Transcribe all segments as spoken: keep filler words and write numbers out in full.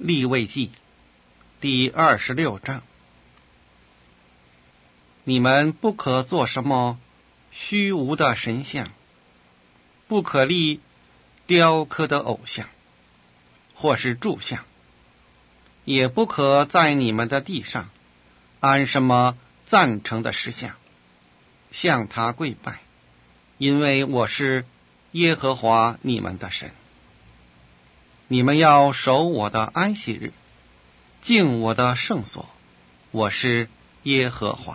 利未记第二十六章。你们不可做什么虚无的神像，不可立雕刻的偶像，或是柱像，也不可在你们的地上安什么赞成的石像，向他跪拜，因为我是耶和华你们的神。你们要守我的安息日，敬我的圣所，我是耶和华。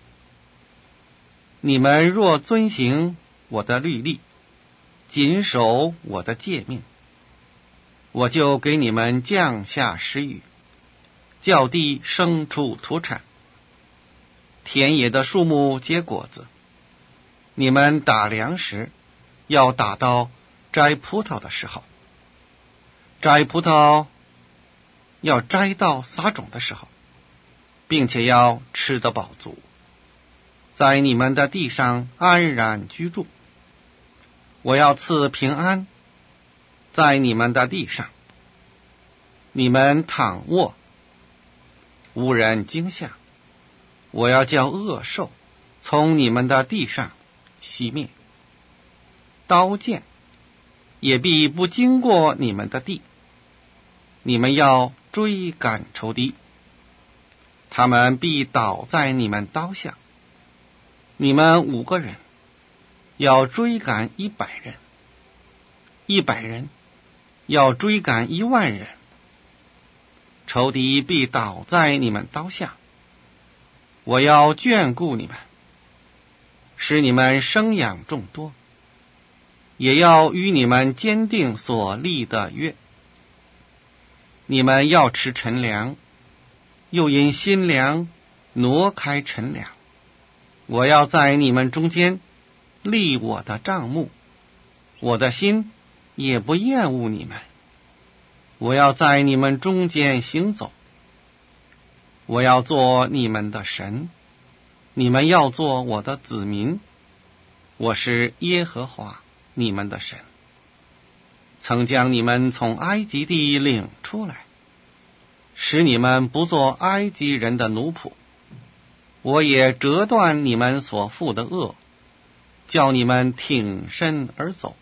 你们若遵行我的律例，谨守我的诫命，我就给你们降下时雨，叫地生出土产，田野的树木结果子。你们打粮时，要打到摘葡萄的时候，摘葡萄要摘到撒种的时候，并且要吃得饱足，在你们的地上安然居住。我要赐平安在你们的地上，你们躺卧无人惊吓。我要叫恶兽从你们的地上熄灭，刀剑也必不经过你们的地。你们要追赶仇敌，他们必倒在你们刀下。你们五个人要追赶一百人，一百人要追赶一万人，仇敌必倒在你们刀下。我要眷顾你们，使你们生养众多，也要与你们坚定所立的约。你们要吃陈粮，又因新粮挪开陈粮。我要在你们中间立我的帐幕，我的心也不厌恶你们。我要在你们中间行走，我要做你们的神，你们要做我的子民。我是耶和华你们的神，曾将你们从埃及地领出来，使你们不做埃及人的奴仆。我也折断你们所负的恶，叫你们挺身而走。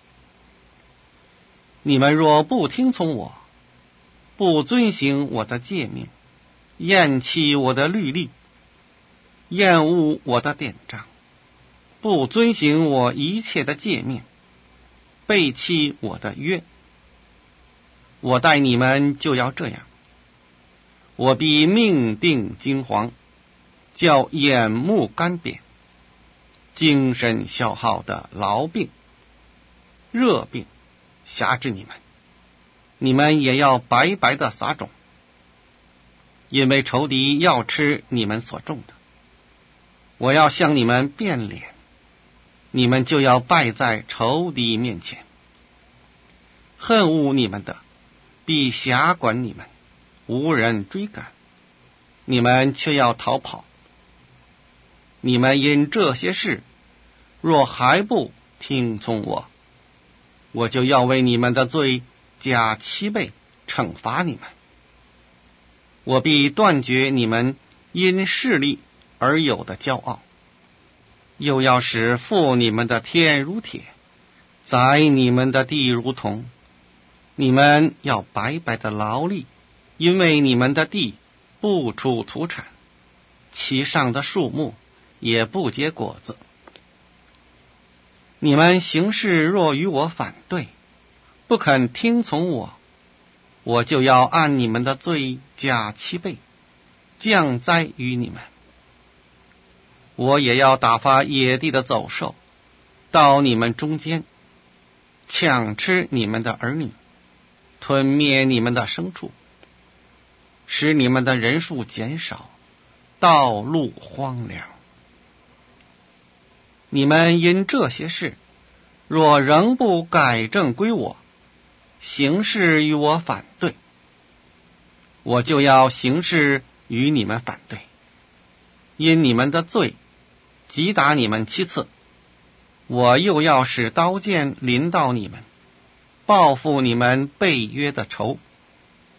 你们若不听从我，不遵行我的诫命，厌弃我的律例，厌恶我的典章，不遵行我一切的诫命，背弃我的约，我待你们就要这样。我必命定惊惶，叫眼目干瘪，精神消耗的痨病、热病辖制你们。你们也要白白的撒种，因为仇敌要吃你们所种的。我要向你们变脸，你们就要败在仇敌面前。恨恶你们的必辖管你们，无人追赶，你们却要逃跑。你们因这些事若还不听从我，我就要为你们的罪加七倍惩罚你们。我必断绝你们因势力而有的骄傲，又要使覆你们的天如铁，宰你们的地如铜。你们要白白的劳力，因为你们的地不出土产，其上的树木也不结果子。你们行事若与我反对，不肯听从我，我就要按你们的罪加七倍，降灾于你们。我也要打发野地的走兽到你们中间，抢吃你们的儿女，吞灭你们的牲畜，使你们的人数减少，道路荒凉。你们因这些事若仍不改正归我，行事与我反对，我就要行事与你们反对，因你们的罪击打你们七次，我又要使刀剑临到你们，报复你们背约的仇。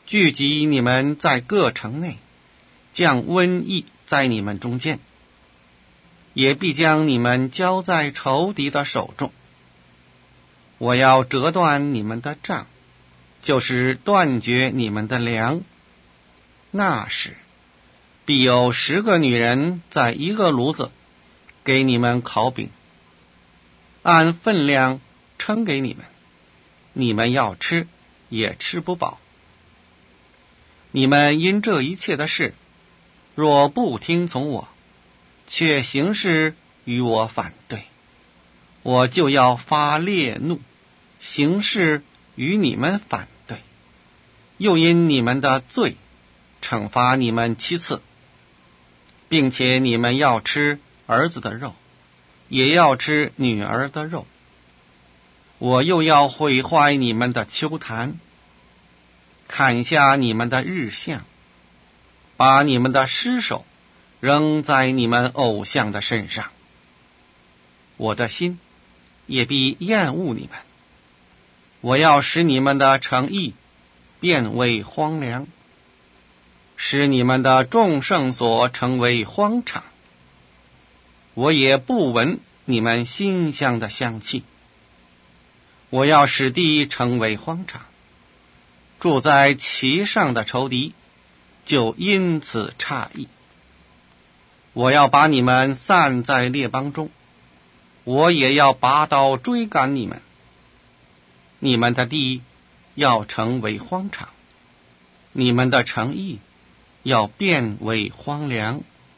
聚集你们在各城内，降瘟疫在你们中间，也必将你们交在仇敌的手中。我要折断你们的杖，就是断绝你们的粮。那时必有十个女人在一个炉子给你们烤饼，按分量称给你们，你们要吃也吃不饱。你们因这一切的事，若不听从我，却行事与我反对，我就要发烈怒，行事与你们反对，又因你们的罪惩罚你们七次，并且你们要吃儿子的肉，也要吃女儿的肉。我又要毁坏你们的丘坛，砍下你们的日像，把你们的尸首扔在你们偶像的身上。我的心也必厌恶你们，我要使你们的诚意变为荒凉，使你们的众圣所成为荒场。我也不闻你们馨香的香气。我要使地成为荒场，住在其上的仇敌就因此诧异。我要把你们散在列邦中，我也要拔刀追赶你们。你们的地要成为荒场，你们的城邑要变为荒凉。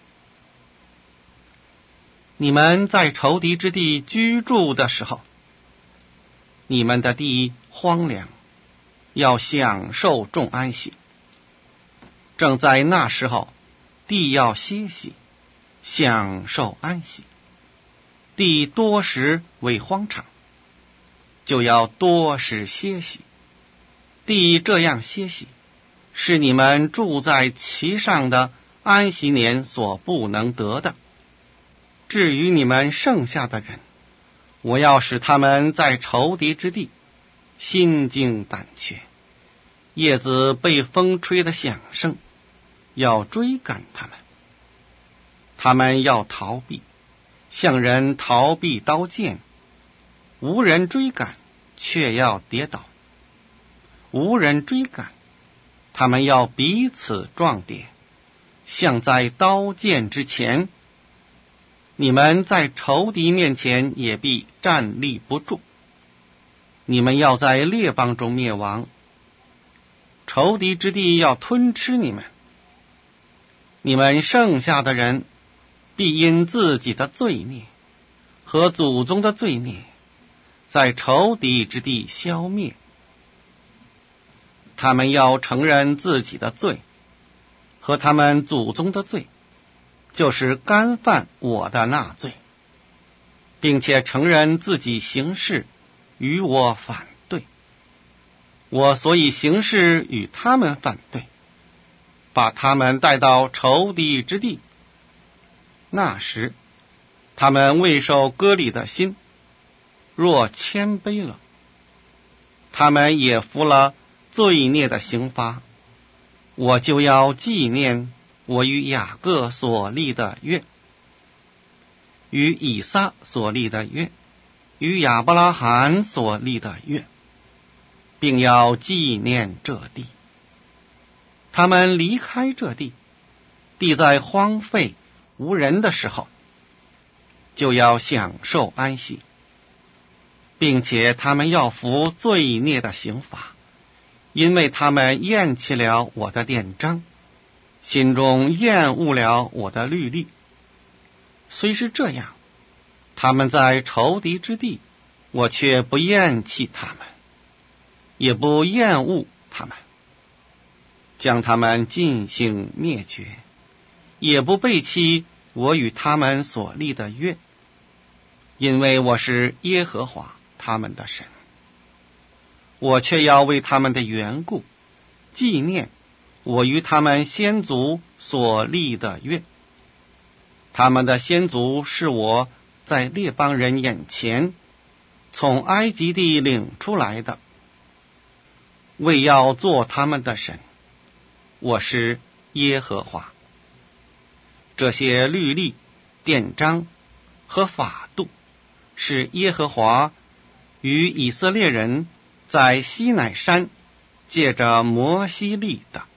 你们在仇敌之地居住的时候，你们的地荒凉，要享受众安息。正在那时候，地要歇息，享受安息。地多时为荒场，就要多时歇息。地这样歇息，是你们住在其上的安息年所不能得的。至于你们剩下的人，我要使他们在仇敌之地心惊胆怯，叶子被风吹得响声，要追赶他们。他们要逃避，向人逃避刀剑，无人追赶，却要跌倒；无人追赶，他们要彼此撞跌，像在刀剑之前。你们在仇敌面前也必站立不住，你们要在列邦中灭亡，仇敌之地要吞吃你们。你们剩下的人必因自己的罪孽和祖宗的罪孽，在仇敌之地消灭。他们要承认自己的罪和他们祖宗的罪，就是干犯我的那罪，并且承认自己行事与我反对。我所以行事与他们反对，把他们带到仇敌之地。那时他们未受割礼的心若谦卑了，他们也服了罪孽的刑罚，我就要纪念我与雅各所立的约，与以撒所立的约，与亚伯拉罕所立的约，并要纪念这地。他们离开这地，地在荒废无人的时候，就要享受安息，并且他们要服罪孽的刑罚，因为他们厌弃了我的典章，心中厌恶了我的律例。虽是这样，他们在仇敌之地，我却不厌弃他们，也不厌恶他们，将他们尽行灭绝，也不背弃我与他们所立的约，因为我是耶和华他们的神。我却要为他们的缘故纪念我与他们先祖所立的约。他们的先祖是我在列邦人眼前从埃及地领出来的，为要做他们的神， 我是耶和华。这些律例、典章和法度，是耶和华与以色列人在西乃山借着摩西立的。